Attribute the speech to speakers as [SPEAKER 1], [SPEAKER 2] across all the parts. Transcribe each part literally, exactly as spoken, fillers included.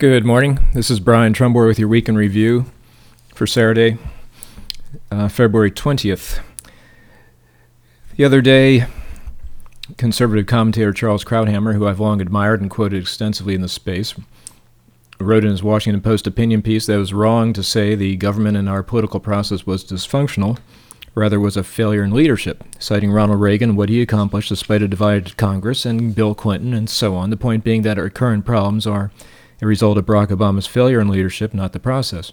[SPEAKER 1] Good morning. This is Brian Trumbore with your Week in Review for Saturday, uh, February twentieth. The other day, conservative commentator Charles Krauthammer, who I've long admired and quoted extensively in the space, wrote in his Washington Post opinion piece that it was wrong to say the government and our political process was dysfunctional, rather was a failure in leadership, citing Ronald Reagan and what he accomplished despite a divided Congress and Bill Clinton and so on. The point being that our current problems are a result of Barack Obama's failure in leadership, not the process.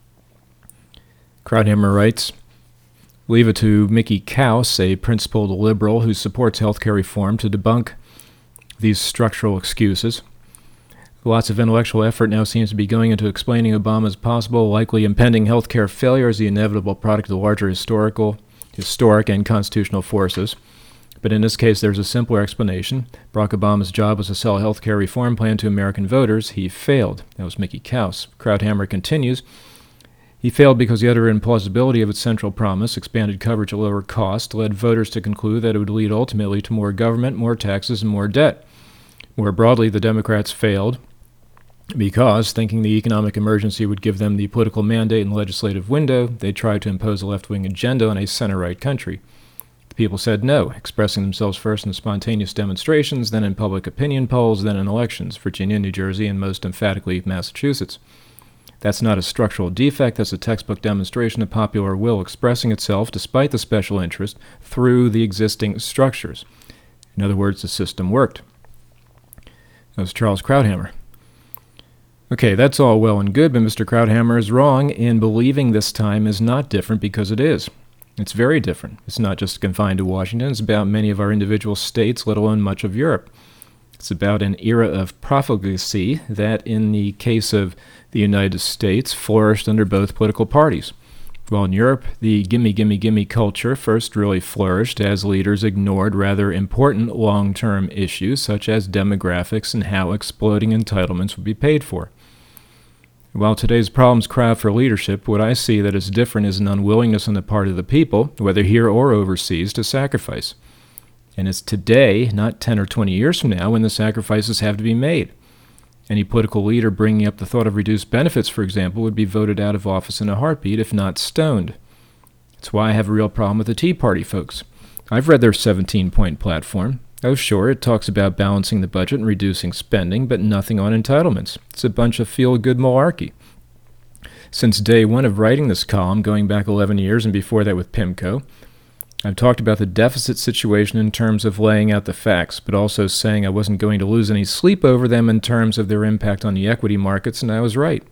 [SPEAKER 1] Krauthammer writes, leave it to Mickey Kaus, a principled liberal who supports healthcare reform, to debunk these structural excuses. Lots of intellectual effort now seems to be going into explaining Obama's possible, likely impending healthcare failure as the inevitable product of the larger historical, historic and constitutional forces. But in this case, there's a simpler explanation. Barack Obama's job was to sell a healthcare reform plan to American voters. He failed. That was Mickey Kaus. Krauthammer continues, he failed because the utter implausibility of its central promise, expanded coverage at lower cost, led voters to conclude that it would lead ultimately to more government, more taxes, and more debt. More broadly, the Democrats failed because, thinking the economic emergency would give them the political mandate and legislative window, they tried to impose a left-wing agenda on a center-right country. The people said no, expressing themselves first in spontaneous demonstrations, then in public opinion polls, then in elections, Virginia, New Jersey, and most emphatically Massachusetts. That's not a structural defect, that's a textbook demonstration of popular will expressing itself, despite the special interest, through the existing structures. In other words, the system worked. That was Charles Krauthammer. Okay, that's all well and good, but Mister Krauthammer is wrong in believing this time is not different, because it is. It's very different. It's not just confined to Washington. It's about many of our individual states, let alone much of Europe. It's about an era of profligacy that, in the case of the United States, flourished under both political parties. While in Europe, the gimme, gimme, gimme culture first really flourished as leaders ignored rather important long-term issues such as demographics and how exploding entitlements would be paid for. While today's problems cry out for leadership, what I see that is different is an unwillingness on the part of the people, whether here or overseas, to sacrifice. And it's today, not ten or twenty years from now, when the sacrifices have to be made. Any political leader bringing up the thought of reduced benefits, for example, would be voted out of office in a heartbeat, if not stoned. That's why I have a real problem with the Tea Party folks. I've read their seventeen-point platform. Oh, sure, it talks about balancing the budget and reducing spending, but nothing on entitlements. It's a bunch of feel-good malarkey. Since day one of writing this column, going back eleven years and before that with PIMCO, I've talked about the deficit situation in terms of laying out the facts, but also saying I wasn't going to lose any sleep over them in terms of their impact on the equity markets, and I was right.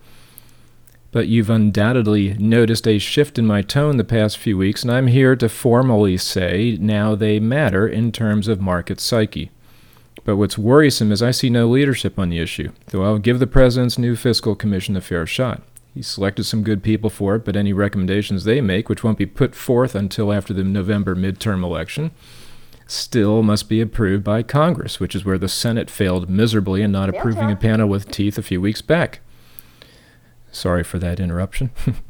[SPEAKER 1] But you've undoubtedly noticed a shift in my tone the past few weeks, and I'm here to formally say now they matter in terms of market psyche. But what's worrisome is I see no leadership on the issue, though I'll give the President's new fiscal commission a fair shot. He selected some good people for it, but any recommendations they make, which won't be put forth until after the November midterm election, still must be approved by Congress, which is where the Senate failed miserably in not approving a panel with teeth a few weeks back. Sorry for that interruption.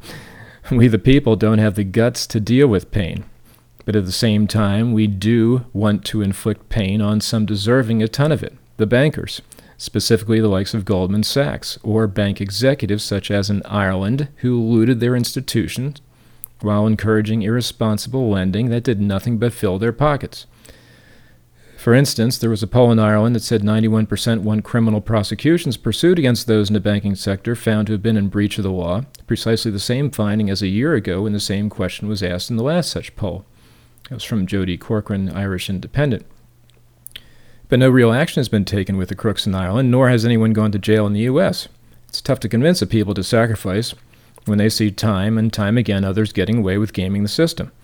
[SPEAKER 1] We the people don't have the guts to deal with pain. But at the same time, we do want to inflict pain on some deserving a ton of it, the bankers, specifically the likes of Goldman Sachs, or bank executives such as in Ireland who looted their institutions while encouraging irresponsible lending that did nothing but fill their pockets. For instance, there was a poll in Ireland that said ninety-one percent want criminal prosecutions pursued against those in the banking sector found to have been in breach of the law, precisely the same finding as a year ago when the same question was asked in the last such poll. That was from Jody Corcoran, Irish Independent. But no real action has been taken with the crooks in Ireland, nor has anyone gone to jail in the U S. It's tough to convince the people to sacrifice when they see time and time again others getting away with gaming the system.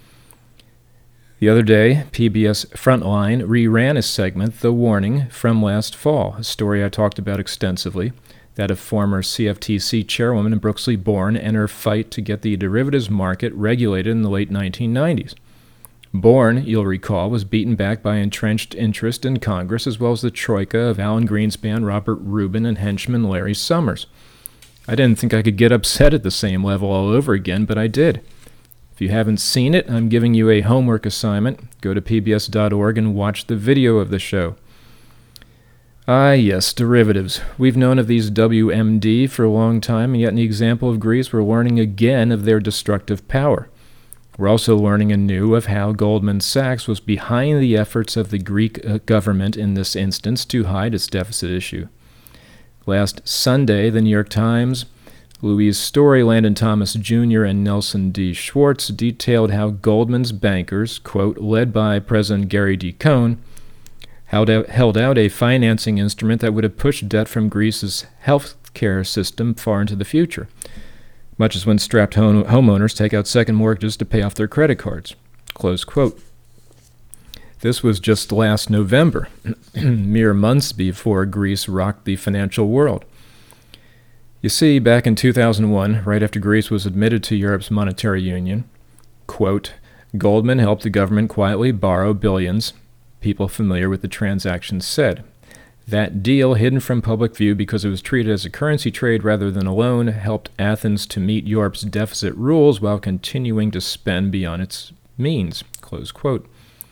[SPEAKER 1] The other day, P B S Frontline reran a segment, The Warning, from last fall, a story I talked about extensively, that of former C F T C chairwoman Brooksley Born and her fight to get the derivatives market regulated in the late nineteen nineties. Born, you'll recall, was beaten back by entrenched interest in Congress as well as the troika of Alan Greenspan, Robert Rubin, and henchman Larry Summers. I didn't think I could get upset at the same level all over again, but I did. If you haven't seen it, I'm giving you a homework assignment. Go to P B S dot org and watch the video of the show. Ah, yes, derivatives. We've known of these W M D for a long time, and yet in the example of Greece, we're learning again of their destructive power. We're also learning anew of how Goldman Sachs was behind the efforts of the Greek uh, government in this instance to hide its deficit issue. Last Sunday, the New York Times, Louise Story, Landon Thomas Junior, and Nelson D. Schwartz detailed how Goldman's bankers, quote, led by President Gary D. Cohn, held out, held out a financing instrument that would have pushed debt from Greece's health care system far into the future, much as when strapped home, homeowners take out second mortgages to pay off their credit cards, close quote. This was just last November, mere months before Greece rocked the financial world. You see, back in two thousand one, right after Greece was admitted to Europe's monetary union, quote, Goldman helped the government quietly borrow billions. People familiar with the transaction said. That deal, hidden from public view because it was treated as a currency trade rather than a loan, helped Athens to meet Europe's deficit rules while continuing to spend beyond its means, close quote.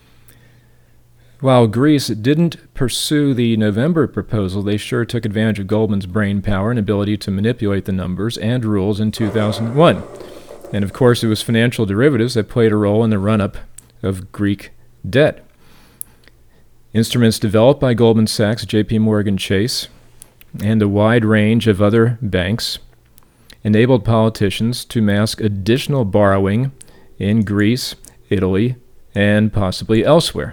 [SPEAKER 1] While Greece didn't pursue the November proposal, they sure took advantage of Goldman's brain power and ability to manipulate the numbers and rules in two thousand one. And of course, it was financial derivatives that played a role in the run-up of Greek debt. Instruments developed by Goldman Sachs, J P. Morgan Chase, and a wide range of other banks enabled politicians to mask additional borrowing in Greece, Italy, and possibly elsewhere.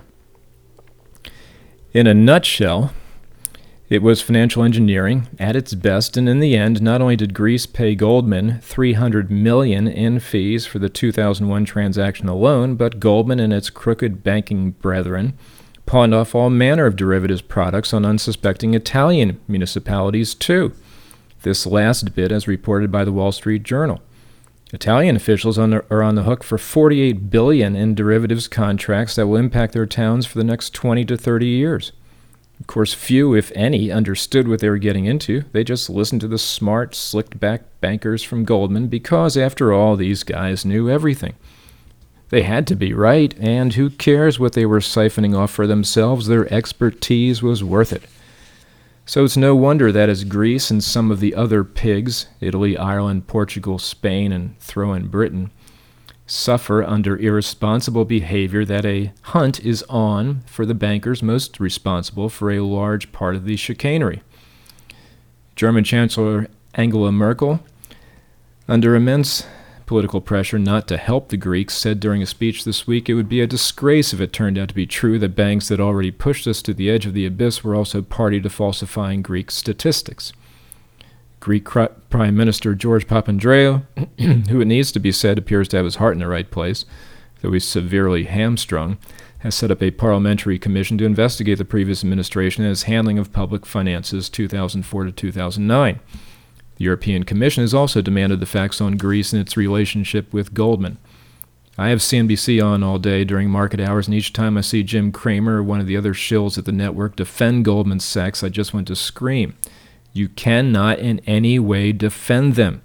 [SPEAKER 1] In a nutshell, it was financial engineering at its best, and in the end, not only did Greece pay Goldman three hundred million dollars in fees for the two thousand one transaction alone, but Goldman and its crooked banking brethren pawned off all manner of derivatives products on unsuspecting Italian municipalities, too. This last bit, as reported by the Wall Street Journal. Italian officials on the, are on the hook for forty-eight billion dollars in derivatives contracts that will impact their towns for the next twenty to thirty years. Of course, few, if any, understood what they were getting into. They just listened to the smart, slicked-back bankers from Goldman because, after all, these guys knew everything. They had to be right, and who cares what they were siphoning off for themselves? Their expertise was worth it. So it's no wonder that as Greece and some of the other pigs, Italy, Ireland, Portugal, Spain, and throw in Britain, suffer under irresponsible behavior, that a hunt is on for the bankers most responsible for a large part of the chicanery. German Chancellor Angela Merkel, under immense political pressure not to help the Greeks, said during a speech this week it would be a disgrace if it turned out to be true that banks that already pushed us to the edge of the abyss were also party to falsifying Greek statistics. Greek Prime Minister George Papandreou, who it needs to be said appears to have his heart in the right place, though he's severely hamstrung, has set up a parliamentary commission to investigate the previous administration and its handling of public finances two thousand four to two thousand nine. The European Commission has also demanded the facts on Greece and its relationship with Goldman. I have C N B C on all day during market hours, and each time I see Jim Cramer or one of the other shills at the network defend Goldman Sachs, I just want to scream. You cannot in any way defend them.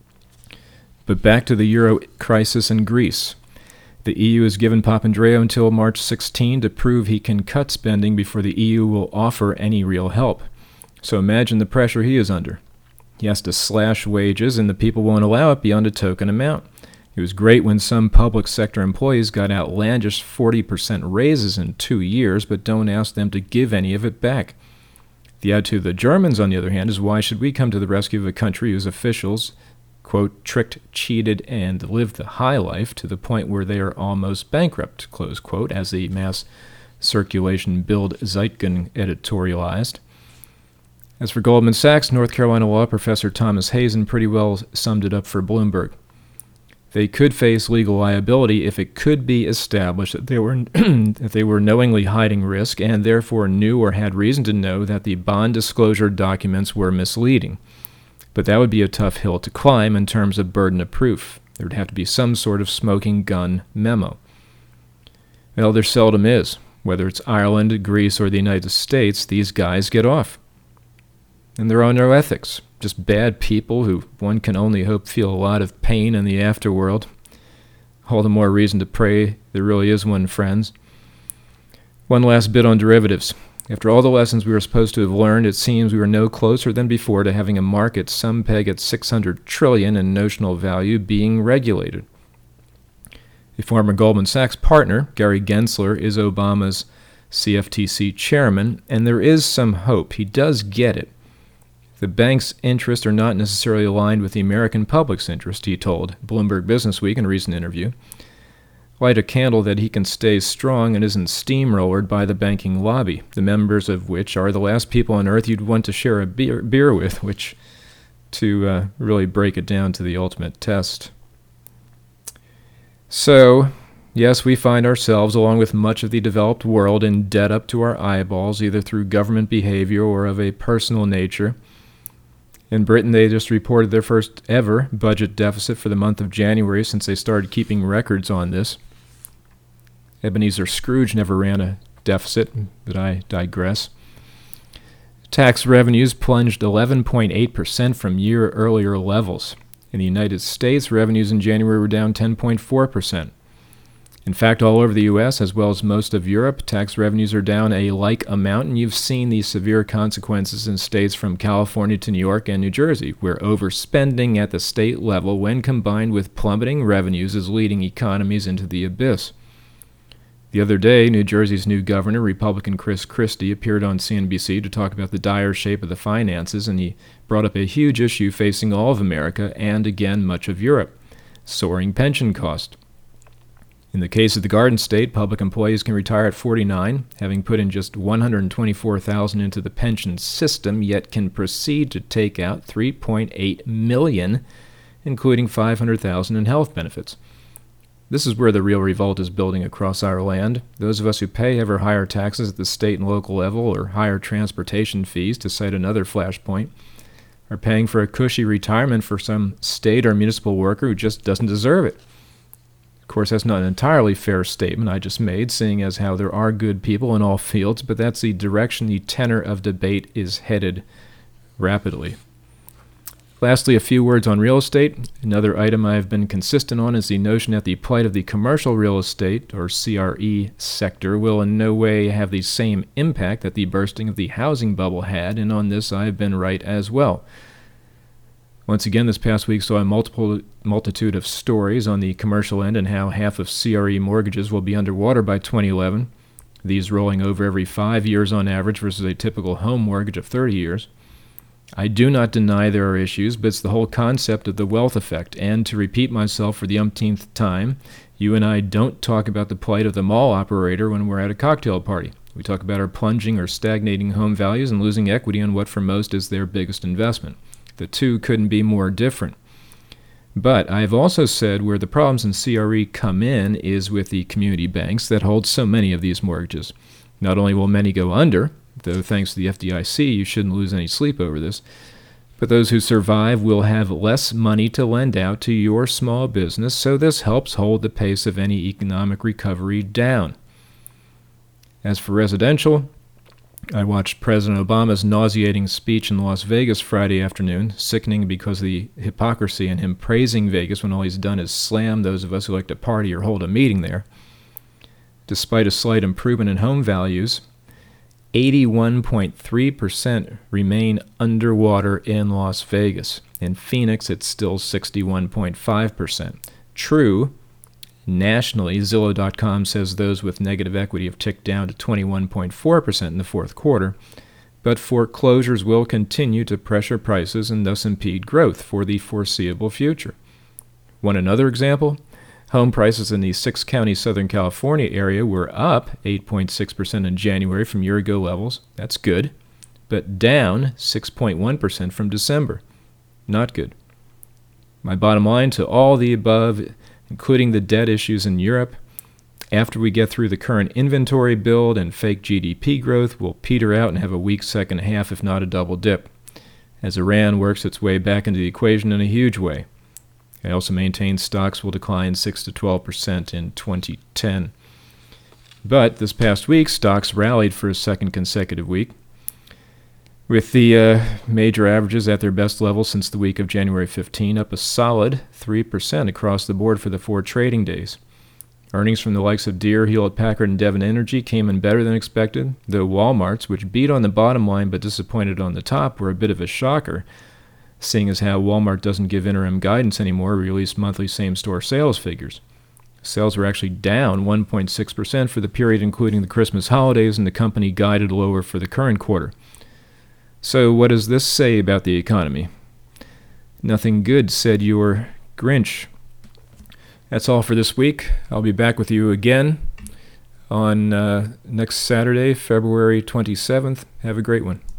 [SPEAKER 1] But back to the euro crisis in Greece. The E U has given Papandreou until March sixteenth to prove he can cut spending before the E U will offer any real help. So imagine the pressure he is under. He has to slash wages, and the people won't allow it beyond a token amount. It was great when some public sector employees got outlandish forty percent raises in two years, but don't ask them to give any of it back. The attitude of the Germans, on the other hand, is why should we come to the rescue of a country whose officials, quote, tricked, cheated, and lived the high life to the point where they are almost bankrupt, close quote, as the mass circulation Bild Zeitgen editorialized. As for Goldman Sachs, North Carolina law professor Thomas Hazen pretty well summed it up for Bloomberg. They could face legal liability if it could be established that they were that they were knowingly hiding risk and therefore knew or had reason to know that the bond disclosure documents were misleading. But that would be a tough hill to climb in terms of burden of proof. There would have to be some sort of smoking gun memo. Well, there seldom is. Whether it's Ireland, Greece, or the United States, these guys get off. And there are no ethics, just bad people who one can only hope feel a lot of pain in the afterworld. All the more reason to pray there really is one, friends. One last bit on derivatives. After all the lessons we were supposed to have learned, it seems we were no closer than before to having a market some peg at six hundred trillion dollars in notional value being regulated. A former Goldman Sachs partner, Gary Gensler, is Obama's C F T C chairman, and there is some hope. He does get it. The bank's interests are not necessarily aligned with the American public's interest, he told Bloomberg Businessweek in a recent interview. Light a candle that he can stay strong and isn't steamrollered by the banking lobby, the members of which are the last people on earth you'd want to share a beer, beer with, which, to uh, really break it down to the ultimate test. So, yes, we find ourselves, along with much of the developed world, in debt up to our eyeballs, either through government behavior or of a personal nature. In Britain, they just reported their first ever budget deficit for the month of January since they started keeping records on this. Ebenezer Scrooge never ran a deficit, but I digress. Tax revenues plunged eleven point eight percent from year earlier levels. In the United States, revenues in January were down ten point four percent. In fact, all over the U S, as well as most of Europe, tax revenues are down a like amount, and you've seen these severe consequences in states from California to New York and New Jersey, where overspending at the state level, when combined with plummeting revenues, is leading economies into the abyss. The other day, New Jersey's new governor, Republican Chris Christie, appeared on C N B C to talk about the dire shape of the finances, and he brought up a huge issue facing all of America and, again, much of Europe: soaring pension cost. In the case of the Garden State, public employees can retire at forty-nine, having put in just one hundred twenty-four thousand dollars into the pension system, yet can proceed to take out three point eight million dollars, including five hundred thousand dollars in health benefits. This is where the real revolt is building across our land. Those of us who pay ever higher taxes at the state and local level, or higher transportation fees, to cite another flashpoint, are paying for a cushy retirement for some state or municipal worker who just doesn't deserve it. Of course, that's not an entirely fair statement I just made, seeing as how there are good people in all fields, but that's the direction the tenor of debate is headed rapidly. Lastly, a few words on real estate. Another item I have been consistent on is the notion that the plight of the commercial real estate, or C R E, sector will in no way have the same impact that the bursting of the housing bubble had, and on this I have been right as well. Once again, this past week saw a multiple multitude of stories on the commercial end and how half of C R E mortgages will be underwater by twenty eleven, these rolling over every five years on average versus a typical home mortgage of thirty years. I do not deny there are issues, but it's the whole concept of the wealth effect, and to repeat myself for the umpteenth time, you and I don't talk about the plight of the mall operator when we're at a cocktail party. We talk about our plunging or stagnating home values and losing equity on what for most is their biggest investment. The two couldn't be more different. But I have also said where the problems in C R E come in is with the community banks that hold so many of these mortgages. Not only will many go under, though thanks to the F D I C you shouldn't lose any sleep over this, but those who survive will have less money to lend out to your small business, so this helps hold the pace of any economic recovery down. As for residential, I watched President Obama's nauseating speech in Las Vegas Friday afternoon, sickening because of the hypocrisy in him praising Vegas when all he's done is slam those of us who like to party or hold a meeting there. Despite a slight improvement in home values, eighty-one point three percent remain underwater in Las Vegas. In Phoenix, it's still sixty-one point five percent. True, nationally, Zillow dot com says those with negative equity have ticked down to twenty-one point four percent in the fourth quarter, but foreclosures will continue to pressure prices and thus impede growth for the foreseeable future. Want another example? Home prices in the six-county Southern California area were up eight point six percent in January from year-ago levels. That's good, but down six point one percent from December. Not good. My bottom line to all the above, including the debt issues in Europe, after we get through the current inventory build and fake G D P growth, we'll peter out and have a weak second half, if not a double dip, as Iran works its way back into the equation in a huge way. I also maintain stocks will decline six to twelve percent in twenty ten. But this past week, stocks rallied for a second consecutive week, with the uh, major averages at their best level since the week of January fifteenth, up a solid three percent across the board for the four trading days. Earnings from the likes of Deere, Hewlett-Packard, and Devon Energy came in better than expected, though Walmart's, which beat on the bottom line but disappointed on the top, were a bit of a shocker, seeing as how Walmart doesn't give interim guidance anymore, release monthly same-store sales figures. Sales were actually down one point six percent for the period including the Christmas holidays, and the company guided lower for the current quarter. So what does this say about the economy? Nothing good, said your Grinch. That's all for this week. I'll be back with you again on uh, next Saturday, February twenty-seventh. Have a great one.